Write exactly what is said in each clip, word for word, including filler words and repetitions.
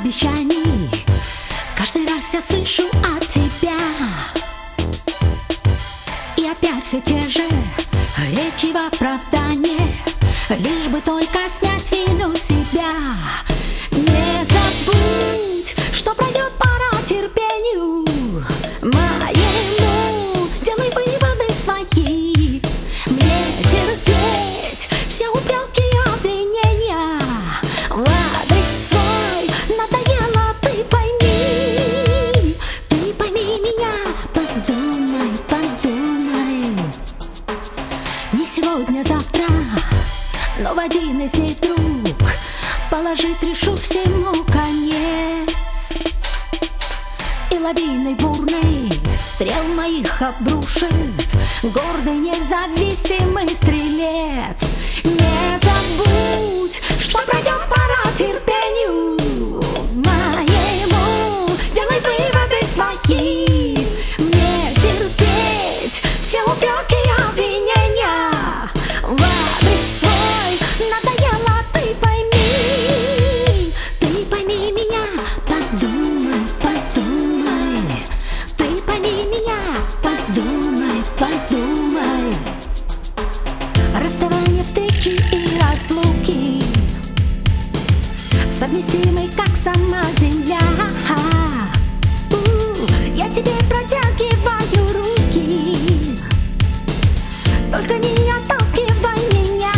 обещаний. Каждый раз я слышу от тебя, и опять все те же речи в оправдание, лишь бы только снять вину с себя. Не забудь, что пройдет пора терпению моему, делай выводы свои. Мне терпеть все упреки и обвинения в адрес свой надоело, ты пойми. Ты пойми меня, подумай, подумай. Не сегодня, завтра, но в один из дней вдруг положить решу всему конец. И лавиной бурной стрел моих обрушит гордый независимый стрелец. Не забудь, что пройдет пора терпению моему, делай выводы свои. Мне терпеть все упреки и обвинения в адрес свой надоело, ты пойми. Ты пойми меня, подумай, подумай. Ты пойми меня, подумай, подумай. Расставание, встречи и разлуки совместимы, как сама земля. У, я тебе протягиваю руки, только не отталкивай меня.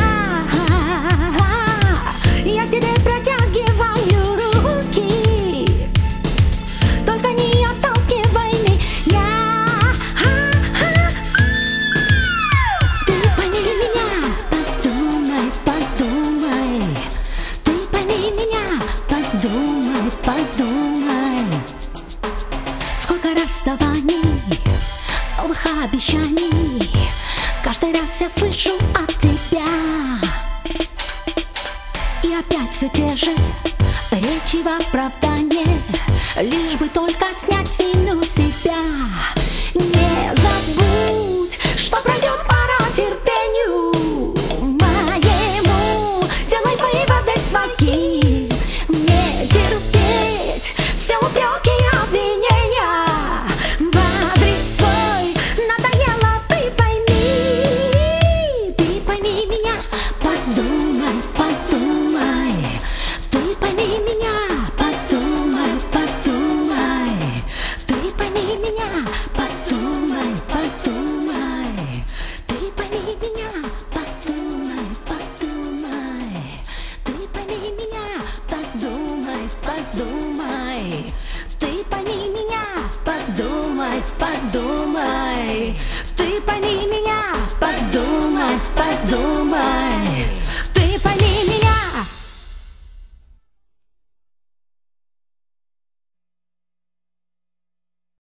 Я тебе протягиваю руки, только не отталкивай меня. Ты пойми меня, подумай, подумай. Ты пойми меня, подумай, подумай. Сколько расставаний, новых обещаний, каждый раз я слышу от тебя, и опять все те же речи в оправдание, лишь бы только снять вину с себя. Не забудь, что пройдет пора терпению моему, делай выводы свои. Мне терпеть все упреки и обвинения в адрес свой надоело, ты пойми. Ты пойми меня, подумай, подумай. Ты пойми меня, подумай, подумай. Ты пойми меня, подумай, подумай. Ты пойми меня, подумай, подумай. Ты пойми меня, подумай, подумай. Ты пойми меня, подумай, подумай. Ты пойми меня.